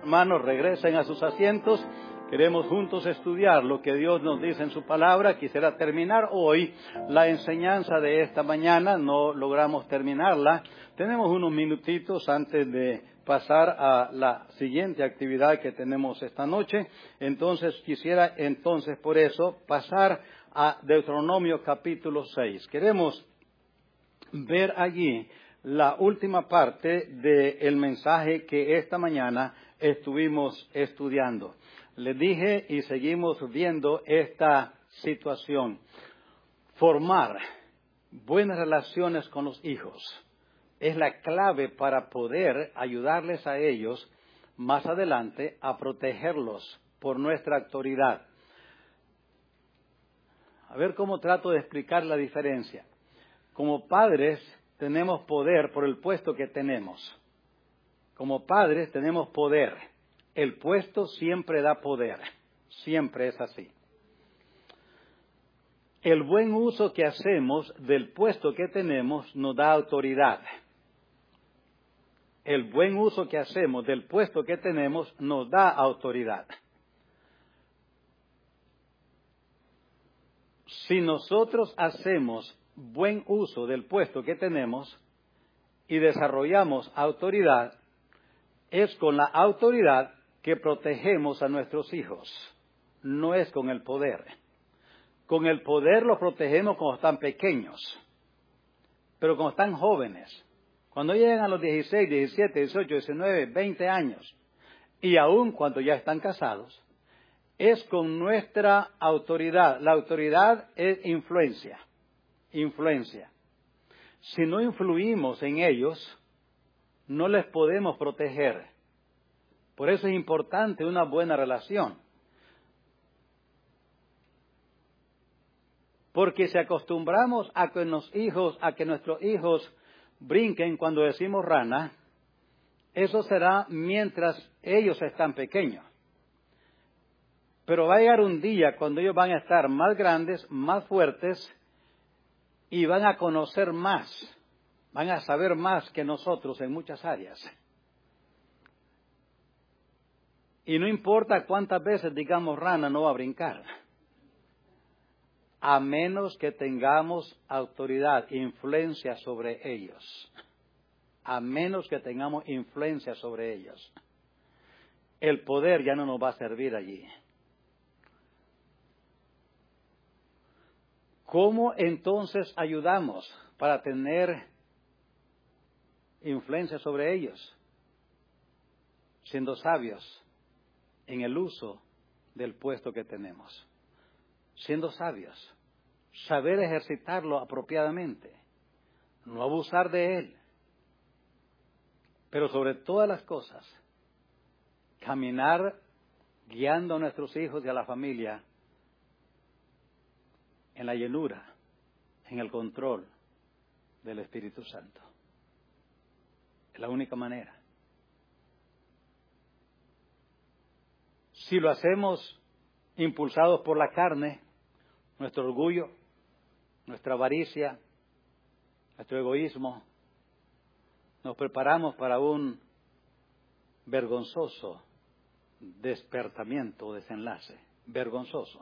hermanos regresen a sus asientos. Queremos juntos estudiar lo que Dios nos dice en su palabra. Quisiera terminar hoy la enseñanza de esta mañana. No logramos terminarla. Tenemos unos minutitos antes de pasar a la siguiente actividad que tenemos esta noche. Entonces, quisiera por eso pasar a Deuteronomio capítulo 6. Queremos ver allí la última parte del mensaje que esta mañana estuvimos estudiando. Les dije y seguimos viendo esta situación. Formar buenas relaciones con los hijos es la clave para poder ayudarles a ellos más adelante a protegerlos por nuestra autoridad. A ver cómo trato de explicar la diferencia. Como padres tenemos poder por el puesto que tenemos. Como padres tenemos poder. El puesto siempre da poder. Siempre es así. El buen uso que hacemos del puesto que tenemos nos da autoridad. El buen uso que hacemos del puesto que tenemos nos da autoridad. Si nosotros hacemos buen uso del puesto que tenemos y desarrollamos autoridad, es con la autoridad que protegemos a nuestros hijos, no es con el poder. Con el poder los protegemos cuando están pequeños, pero cuando están jóvenes, cuando llegan a los 16, 17, 18, 19, 20 años, y aún cuando ya están casados, es con nuestra autoridad. La autoridad es influencia. Si no influimos en ellos, no les podemos proteger. Por eso es importante una buena relación. Porque si acostumbramos a que nuestros hijos brinquen cuando decimos rana, eso será mientras ellos están pequeños. Pero va a llegar un día cuando ellos van a estar más grandes, más fuertes, y van a conocer más, van a saber más que nosotros en muchas áreas. Y no importa cuántas veces digamos rana, no va a brincar. A menos que tengamos autoridad, influencia sobre ellos. A menos que tengamos influencia sobre ellos. El poder ya no nos va a servir allí. ¿Cómo entonces ayudamos para tener influencia sobre ellos? Siendo sabios en el uso del puesto que tenemos. Siendo sabios. Saber ejercitarlo apropiadamente. No abusar de él. Pero sobre todas las cosas, caminar guiando a nuestros hijos y a la familia en la llenura, en el control del Espíritu Santo. Es la única manera. Si lo hacemos impulsados por la carne, nuestro orgullo, nuestra avaricia, nuestro egoísmo, nos preparamos para un vergonzoso despertamiento o desenlace. Vergonzoso.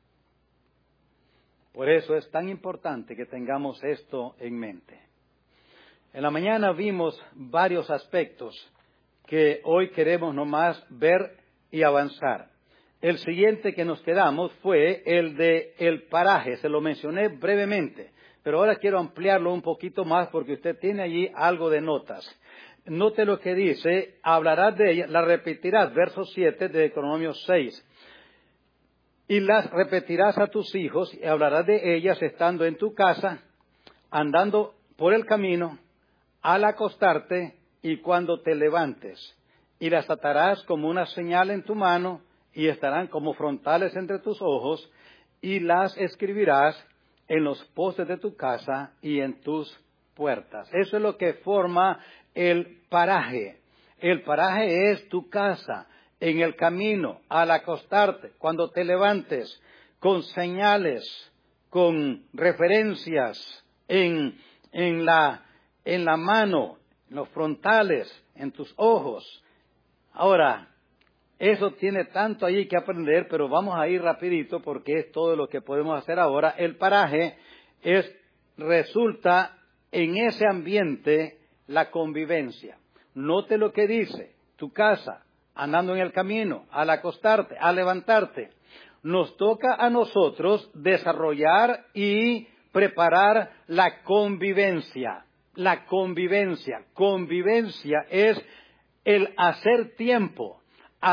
Por eso es tan importante que tengamos esto en mente. En la mañana vimos varios aspectos que hoy queremos nomás ver y avanzar. El siguiente que nos quedamos fue el de el paraje, se lo mencioné brevemente, pero ahora quiero ampliarlo un poquito más porque usted tiene allí algo de notas. Note lo que dice, hablarás de ella, la repetirás, verso 7 de Deuteronomio 6. Y las repetirás a tus hijos y hablarás de ellas estando en tu casa, andando por el camino, al acostarte y cuando te levantes. Y las atarás como una señal en tu mano y estarán como frontales entre tus ojos y las escribirás en los postes de tu casa y en tus puertas. Eso es lo que forma el paraje. El paraje es tu casa. En el camino, al acostarte, cuando te levantes, con señales, con referencias en la mano, en los frontales, en tus ojos. Ahora, Eso tiene tanto allí que aprender, pero vamos a ir rapidito porque es todo lo que podemos hacer ahora. El paraje resulta en ese ambiente la convivencia. Note lo que dice, tu casa, andando en el camino, al acostarte, al levantarte. Nos toca a nosotros desarrollar y preparar la convivencia. La convivencia. Convivencia es el hacer tiempo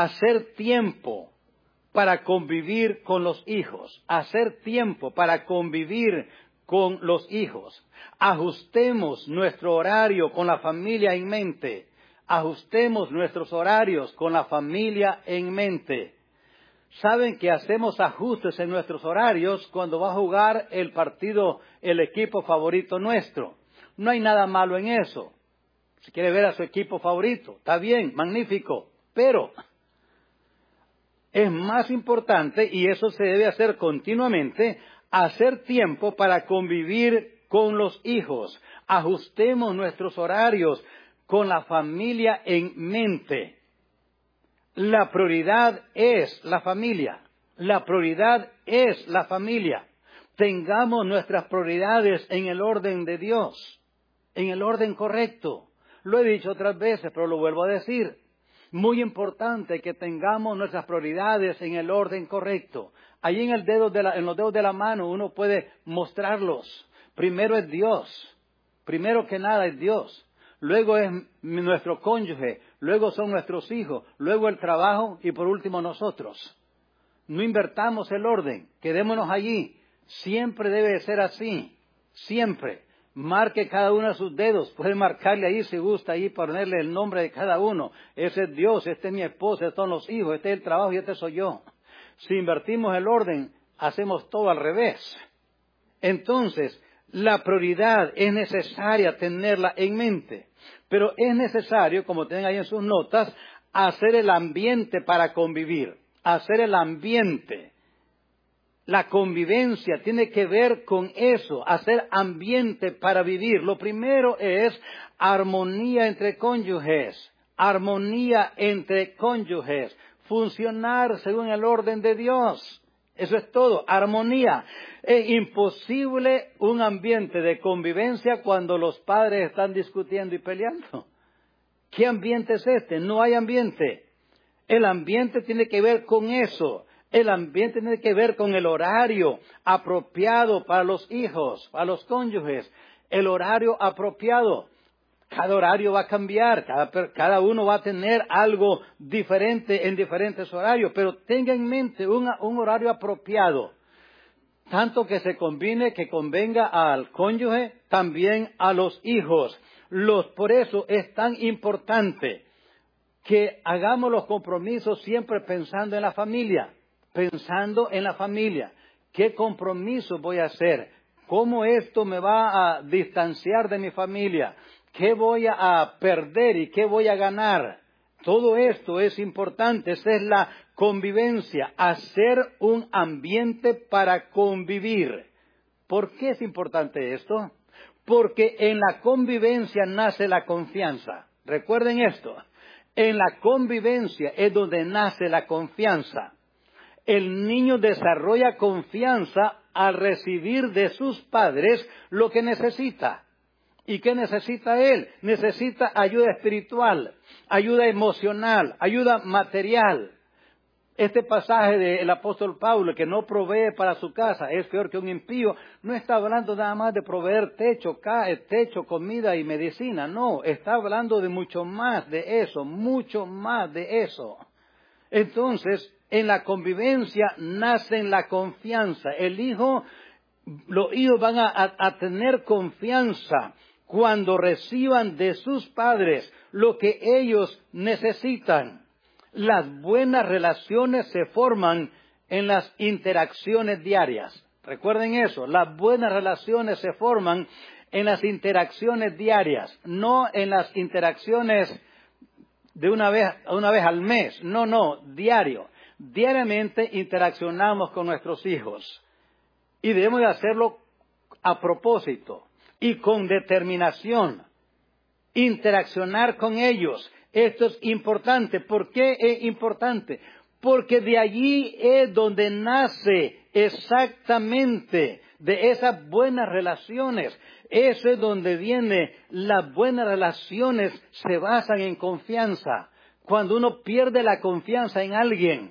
para convivir con los hijos, hacer tiempo para convivir con los hijos. Ajustemos nuestro horario con la familia en mente. Ajustemos nuestros horarios con la familia en mente. Saben que hacemos ajustes en nuestros horarios cuando va a jugar el partido, el equipo favorito nuestro. No hay nada malo en eso. Si quiere ver a su equipo favorito, está bien, magnífico, pero es más importante, y eso se debe hacer continuamente, hacer tiempo para convivir con los hijos. Ajustemos nuestros horarios con la familia en mente. La prioridad es la familia. La prioridad es la familia. Tengamos nuestras prioridades en el orden de Dios, en el orden correcto. Lo he dicho otras veces, pero lo vuelvo a decir. Muy importante que tengamos nuestras prioridades en el orden correcto. Allí en los dedos de la mano uno puede mostrarlos. Primero es Dios. Primero que nada es Dios. Luego es nuestro cónyuge. Luego son nuestros hijos. Luego el trabajo y por último nosotros. No invertamos el orden. Quedémonos allí. Siempre debe ser así. Siempre. Marque cada uno de sus dedos. Puede marcarle ahí si gusta, ahí ponerle el nombre de cada uno. Ese es Dios, este es mi esposa, estos son los hijos, este es el trabajo y este soy yo. Si invertimos el orden, hacemos todo al revés. Entonces, la prioridad es necesaria tenerla en mente. Pero es necesario, como tienen ahí en sus notas, hacer el ambiente para convivir. Hacer el ambiente. La convivencia tiene que ver con eso, hacer ambiente para vivir. Lo primero es armonía entre cónyuges, funcionar según el orden de Dios. Eso es todo, armonía. Es imposible un ambiente de convivencia cuando los padres están discutiendo y peleando. ¿Qué ambiente es este? No hay ambiente. El ambiente tiene que ver con eso. El ambiente tiene que ver con el horario apropiado para los hijos, para los cónyuges. El horario apropiado. Cada horario va a cambiar, cada uno va a tener algo diferente en diferentes horarios, pero tenga en mente un horario apropiado. Tanto que se combine, que convenga al cónyuge, también a los hijos. Por eso es tan importante que hagamos los compromisos siempre pensando en la familia. Pensando en la familia. ¿Qué compromiso voy a hacer? ¿Cómo esto me va a distanciar de mi familia? ¿Qué voy a perder y qué voy a ganar? Todo esto es importante. Esa es la convivencia. Hacer un ambiente para convivir. ¿Por qué es importante esto? Porque en la convivencia nace la confianza. Recuerden esto. En la convivencia es donde nace la confianza. El niño desarrolla confianza al recibir de sus padres lo que necesita. ¿Y qué necesita él? Necesita ayuda espiritual, ayuda emocional, ayuda material. Este pasaje del apóstol Pablo, que no provee para su casa, es peor que un impío, no está hablando nada más de proveer techo, comida y medicina. No, está hablando de mucho más de eso, mucho más de eso. Entonces, en la convivencia nace la confianza. Los hijos van a tener confianza cuando reciban de sus padres lo que ellos necesitan. Las buenas relaciones se forman en las interacciones diarias. Recuerden eso, las buenas relaciones se forman en las interacciones diarias, no en las interacciones de una vez al mes. No, diario. Diariamente interaccionamos con nuestros hijos y debemos de hacerlo a propósito y con determinación. Interaccionar con ellos Esto es importante. ¿Por qué es importante? Porque de allí es donde nace exactamente de esas buenas relaciones. Eso es donde viene. Las buenas relaciones se basan en confianza. Cuando uno pierde la confianza en alguien,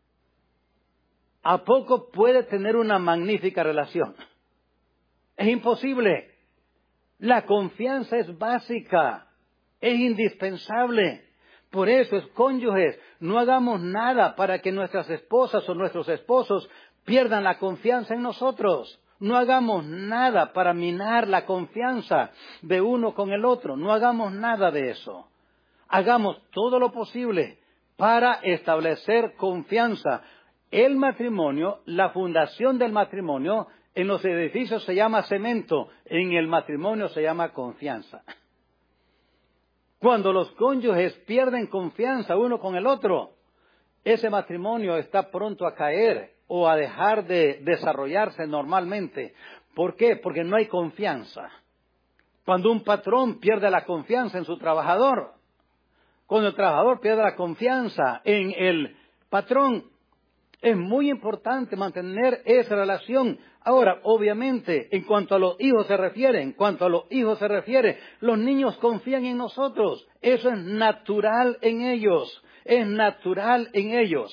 ¿a poco puede tener una magnífica relación? Es imposible. La confianza es básica, es indispensable. Por eso, cónyuges, no hagamos nada para que nuestras esposas o nuestros esposos pierdan la confianza en nosotros. No hagamos nada para minar la confianza de uno con el otro. No hagamos nada de eso. Hagamos todo lo posible para establecer confianza. El matrimonio, la fundación del matrimonio, en los edificios se llama cemento, en el matrimonio se llama confianza. Cuando los cónyuges pierden confianza uno con el otro, ese matrimonio está pronto a caer o a dejar de desarrollarse normalmente. ¿Por qué? Porque no hay confianza. Cuando un patrón pierde la confianza en su trabajador, cuando el trabajador pierde la confianza en el patrón, es muy importante mantener esa relación. Ahora, obviamente, en cuanto a los hijos se refiere, los niños confían en nosotros. Eso es natural en ellos. Es natural en ellos.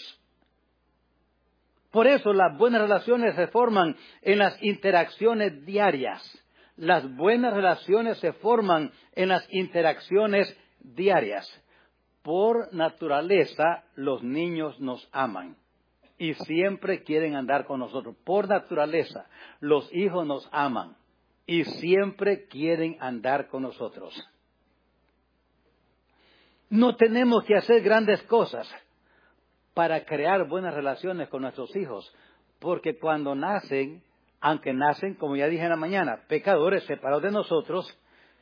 Por eso las buenas relaciones se forman en las interacciones diarias. Las buenas relaciones se forman en las interacciones diarias. Por naturaleza, los niños nos aman. Y siempre quieren andar con nosotros. Por naturaleza, los hijos nos aman. Y siempre quieren andar con nosotros. No tenemos que hacer grandes cosas para crear buenas relaciones con nuestros hijos. Porque cuando nacen, aunque nacen, como ya dije en la mañana, pecadores separados de nosotros,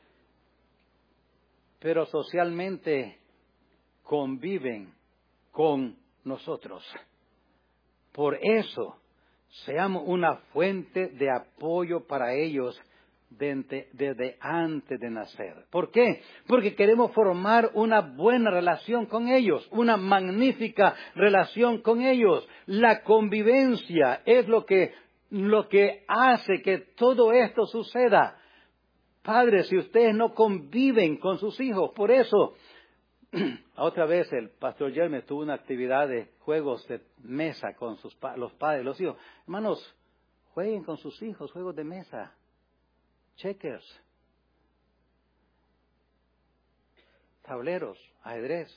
pero socialmente conviven con nosotros. Por eso, seamos una fuente de apoyo para ellos desde antes de nacer. ¿Por qué? Porque queremos formar una buena relación con ellos, una magnífica relación con ellos. La convivencia es lo que hace que todo esto suceda. Padres, si ustedes no conviven con sus hijos, por eso, otra vez el pastor Jeremy tuvo una actividad de juegos de mesa con los padres, los hijos. Hermanos, jueguen con sus hijos, juegos de mesa, checkers, tableros, ajedrez.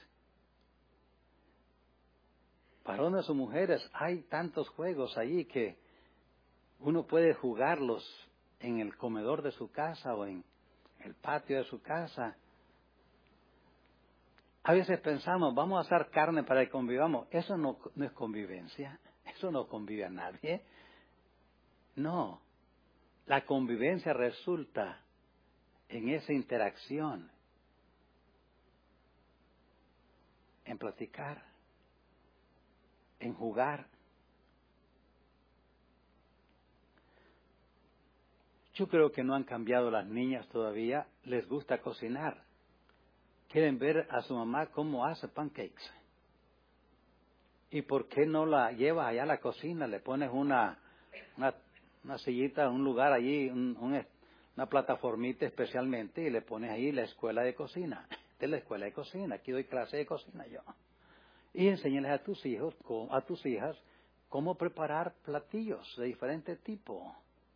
Varones o mujeres, hay tantos juegos allí que uno puede jugarlos en el comedor de su casa o en el patio de su casa. A veces pensamos, vamos a asar carne para que convivamos. Eso no es convivencia. Eso no convive a nadie. No. La convivencia resulta en esa interacción, en platicar, en jugar. Yo creo que no han cambiado las niñas todavía. Les gusta cocinar. Quieren ver a su mamá cómo hace pancakes. ¿Y por qué no la llevas allá a la cocina? Le pones una sillita, un lugar allí, una plataformita especialmente, y le pones ahí la escuela de cocina. Esta es la escuela de cocina. Aquí doy clase de cocina yo. Y enséñales a tus hijos, a tus hijas, cómo preparar platillos de diferente tipo.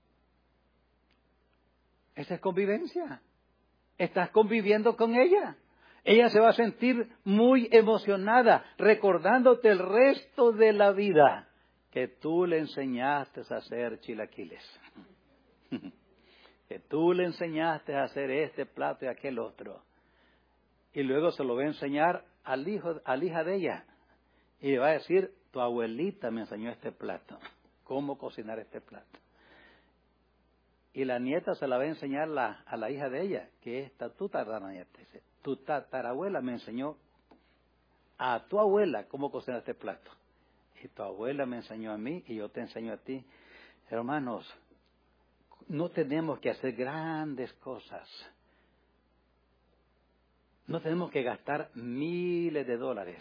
Esa es convivencia. Estás conviviendo con ella. Ella se va a sentir muy emocionada, recordándote el resto de la vida que tú le enseñaste a hacer chilaquiles. Que tú le enseñaste a hacer este plato y aquel otro. Y luego se lo va a enseñar a la hija de ella. Y le va a decir, tu abuelita me enseñó este plato. Cómo cocinar este plato. Y la nieta se la va a enseñar a la hija de ella, que es tu tatarabuela. Dice, tu tatarabuela me enseñó a tu abuela cómo cocinar este plato. Y tu abuela me enseñó a mí y yo te enseño a ti. Hermanos, no tenemos que hacer grandes cosas No tenemos que gastar miles de dólares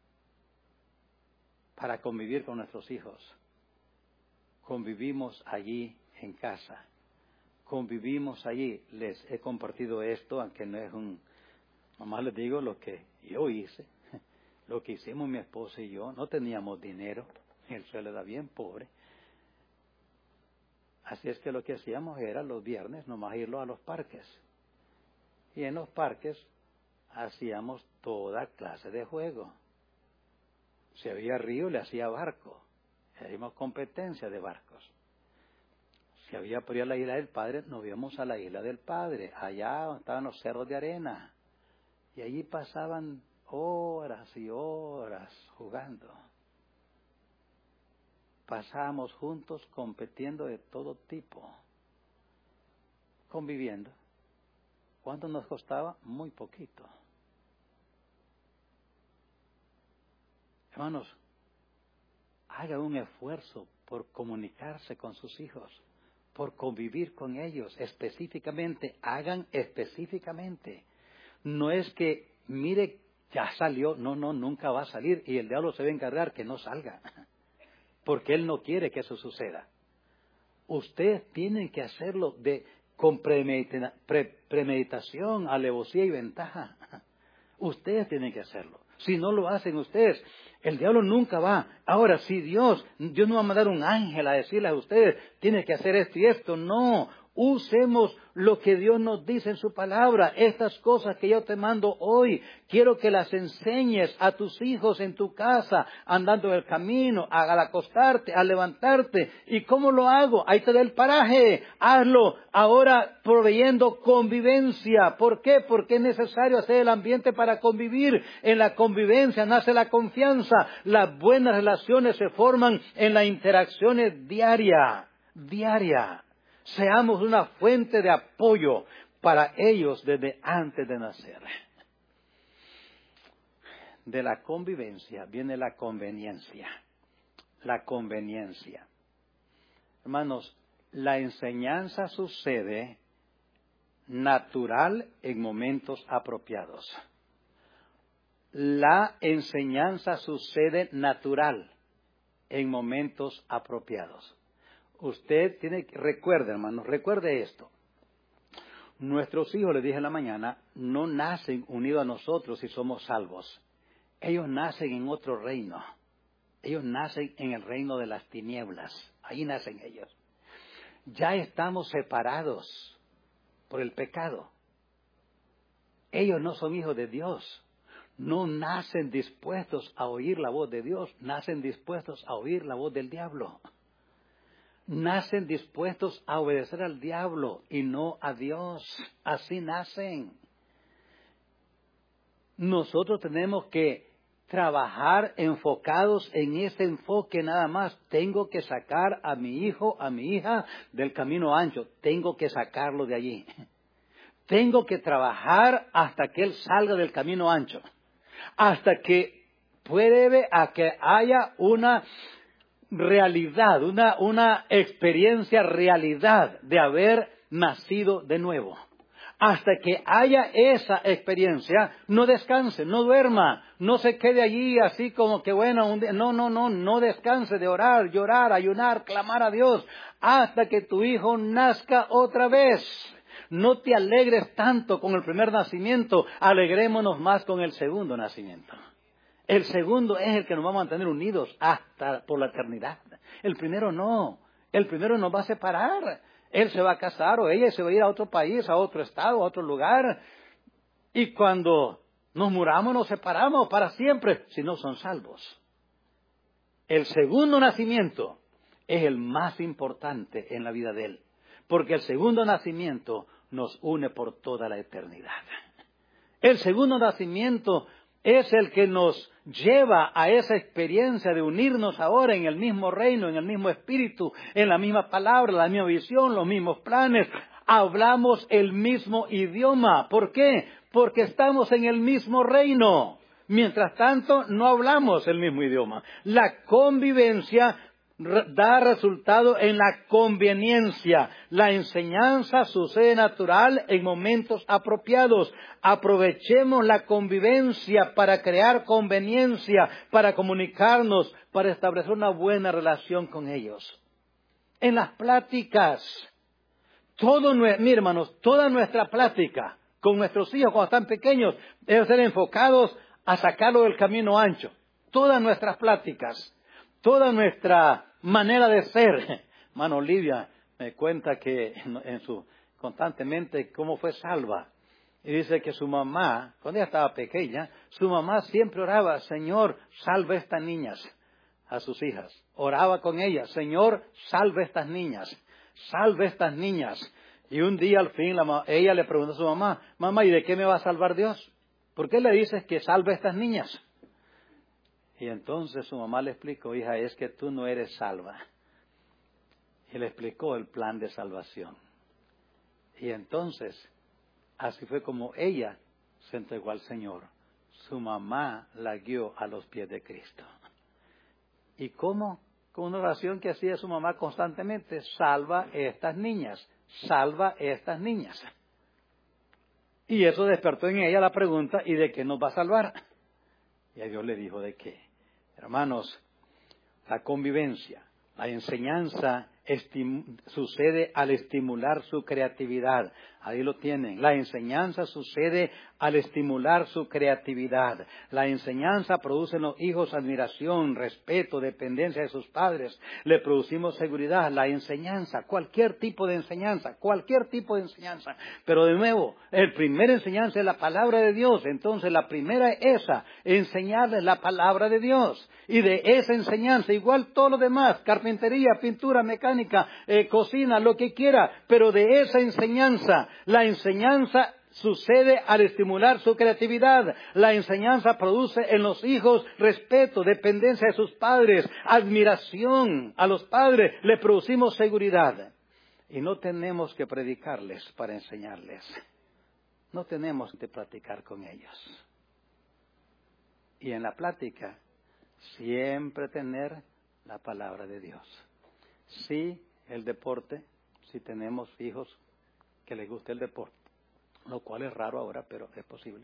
para convivir con nuestros hijos. Convivimos allí en casa. Convivimos allí. Les he compartido esto, aunque no es nomás les digo lo que yo hice. Lo que hicimos mi esposa y yo. No teníamos dinero. El suelo era bien pobre. Así es que lo que hacíamos era los viernes nomás irlo a los parques. Y en los parques hacíamos toda clase de juego. Si había río, le hacía barco. Hacíamos competencia de barcos. Si había por ir a la isla del Padre, nos íbamos a la isla del Padre. Allá donde estaban los cerros de arena. Y allí pasaban horas y horas jugando. Pasábamos juntos compitiendo de todo tipo. Conviviendo. ¿Cuánto nos costaba? Muy poquito. Hermanos, hagan un esfuerzo por comunicarse con sus hijos, por convivir con ellos específicamente. Hagan específicamente. No es que, mire, ya salió. No, nunca va a salir. Y el diablo se va a encargar que no salga. Porque él no quiere que eso suceda. Ustedes tienen que hacerlo con premeditación, alevosía y ventaja. Ustedes tienen que hacerlo. Si no lo hacen ustedes, el diablo nunca va. Ahora, si Dios no va a mandar un ángel a decirles a ustedes, tienen que hacer esto y esto. No, usemos lo que Dios nos dice en su palabra. Estas cosas que yo te mando hoy, quiero que las enseñes a tus hijos en tu casa, andando en el camino, al acostarte, al levantarte. ¿Y cómo lo hago? Ahí te da el paraje. Hazlo ahora proveyendo convivencia. ¿Por qué? Porque es necesario hacer el ambiente para convivir. En la convivencia nace la confianza. Las buenas relaciones se forman en las interacciones diarias. Seamos una fuente de apoyo para ellos desde antes de nacer. De la convivencia viene la conveniencia. La conveniencia. Hermanos, la enseñanza sucede natural en momentos apropiados. La enseñanza sucede natural en momentos apropiados. Usted recuerde, hermanos, recuerde esto. Nuestros hijos, les dije en la mañana, no nacen unidos a nosotros si somos salvos. Ellos nacen en otro reino. Ellos nacen en el reino de las tinieblas. Ahí nacen ellos. Ya estamos separados por el pecado. Ellos no son hijos de Dios. No nacen dispuestos a oír la voz de Dios. Nacen dispuestos a oír la voz del diablo. Nacen dispuestos a obedecer al diablo y no a Dios. Así nacen. Nosotros tenemos que trabajar enfocados en ese enfoque nada más. Tengo que sacar a mi hijo, a mi hija del camino ancho. Tengo que sacarlo de allí. Tengo que trabajar hasta que él salga del camino ancho. Hasta que haya una realidad, una experiencia realidad de haber nacido de nuevo. Hasta que haya esa experiencia, no descanse, no duerma, no se quede allí así como que bueno, no descanse de orar, llorar, ayunar, clamar a Dios, hasta que tu hijo nazca otra vez. No te alegres tanto con el primer nacimiento, alegrémonos más con el segundo nacimiento. El segundo es el que nos va a mantener unidos hasta por la eternidad. El primero no. El primero nos va a separar. Él se va a casar o ella se va a ir a otro país, a otro estado, a otro lugar. Y cuando nos muramos, nos separamos para siempre, si no son salvos. El segundo nacimiento es el más importante en la vida de él. Porque el segundo nacimiento nos une por toda la eternidad. El segundo nacimiento es el que nos lleva a esa experiencia de unirnos ahora en el mismo reino, en el mismo espíritu, en la misma palabra, la misma visión, los mismos planes. Hablamos el mismo idioma. ¿Por qué? Porque estamos en el mismo reino. Mientras tanto, no hablamos el mismo idioma. La convivencia da resultado en la conveniencia. La enseñanza sucede natural en momentos apropiados. Aprovechemos la convivencia para crear conveniencia, para comunicarnos, para establecer una buena relación con ellos. En las pláticas, hermanos, toda nuestra plática con nuestros hijos cuando están pequeños deben ser enfocados a sacarlo del camino ancho. Todas nuestras pláticas, toda nuestra manera de ser. Hermano Olivia me cuenta que constantemente cómo fue salva. Y dice que su mamá, cuando ella estaba pequeña, su mamá siempre oraba, Señor, salve a estas niñas, a sus hijas. Oraba con ellas, Señor, salve a estas niñas, salve a estas niñas. Y un día al fin ella le preguntó a su mamá, mamá, ¿y de qué me va a salvar Dios? ¿Por qué le dices que salve a estas niñas? Y entonces su mamá le explicó, hija, es que tú no eres salva. Y le explicó el plan de salvación. Y entonces, así fue como ella se entregó al Señor. Su mamá la guió a los pies de Cristo. ¿Y cómo? Con una oración que hacía su mamá constantemente, salva a estas niñas, salva a estas niñas. Y eso despertó en ella la pregunta, ¿y de qué nos va a salvar? Y a Dios le dijo, ¿de qué? Hermanos, la convivencia, la enseñanza sucede al estimular su creatividad. Ahí lo tienen. La enseñanza sucede al estimular su creatividad. La enseñanza produce en los hijos admiración, respeto, dependencia de sus padres. Le producimos seguridad. La enseñanza, cualquier tipo de enseñanza. Pero de nuevo, el primer enseñanza es la palabra de Dios. Entonces la primera es esa, enseñarles la palabra de Dios. Y de esa enseñanza, igual todo lo demás, carpintería, pintura, mecánica, cocina, lo que quiera. Pero de esa enseñanza, la enseñanza sucede al estimular su creatividad. La enseñanza produce en los hijos respeto, dependencia de sus padres, admiración a los padres. Le producimos seguridad. Y no tenemos que predicarles para enseñarles. No tenemos que platicar con ellos. Y en la plática, siempre tener la palabra de Dios. Sí, el deporte, si tenemos hijos que les guste el deporte, lo cual es raro ahora, pero es posible.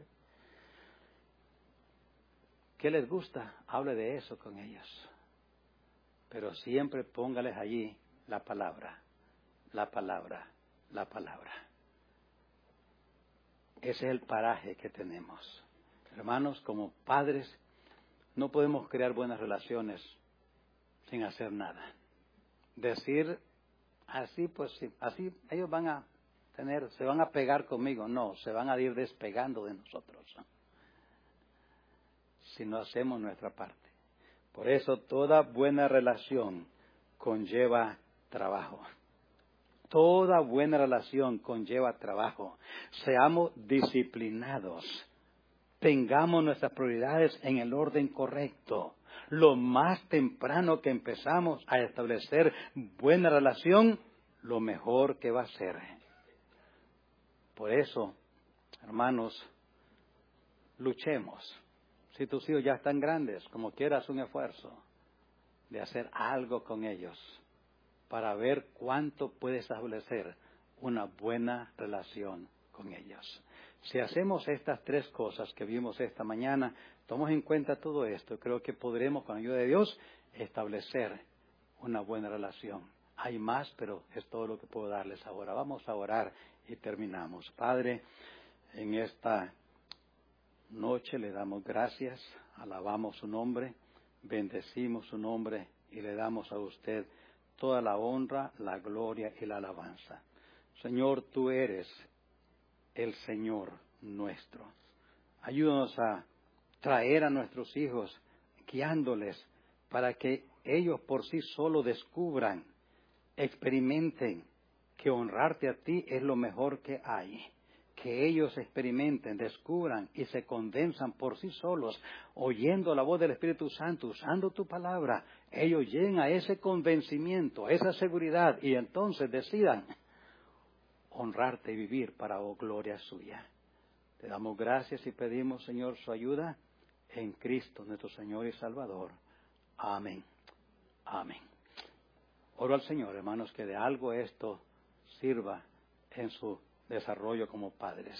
¿Qué les gusta? Hable de eso con ellos. Pero siempre póngales allí la palabra, la palabra, la palabra. Ese es el paraje que tenemos. Hermanos, como padres, no podemos crear buenas relaciones sin hacer nada. Decir así, pues sí, así ellos se van a pegar conmigo. No, se van a ir despegando de nosotros si no hacemos nuestra parte. Por eso toda buena relación conlleva trabajo. Toda buena relación conlleva trabajo. Seamos disciplinados. Tengamos nuestras prioridades en el orden correcto. Lo más temprano que empezamos a establecer buena relación, lo mejor que va a ser. Por eso, hermanos, luchemos. Si tus hijos ya están grandes, como quieras un esfuerzo de hacer algo con ellos para ver cuánto puedes establecer una buena relación con ellos. Si hacemos estas tres cosas que vimos esta mañana, tomamos en cuenta todo esto, creo que podremos, con la ayuda de Dios, establecer una buena relación. Hay más, pero es todo lo que puedo darles ahora. Vamos a orar y terminamos. Padre, en esta noche le damos gracias, alabamos su nombre, bendecimos su nombre y le damos a usted toda la honra, la gloria y la alabanza. Señor, tú eres el Señor nuestro. Ayúdanos a traer a nuestros hijos, guiándoles para que ellos por sí solos descubran, experimenten que honrarte a ti es lo mejor que hay. Que ellos experimenten, descubran y se convenzan por sí solos, oyendo la voz del Espíritu Santo, usando tu palabra. Ellos lleguen a ese convencimiento, a esa seguridad y entonces decidan honrarte y vivir para gloria suya. Te damos gracias y pedimos, Señor, su ayuda en Cristo, nuestro Señor y Salvador. Amén. Amén. Oro al Señor, hermanos, que de algo esto sirva en su desarrollo como padres.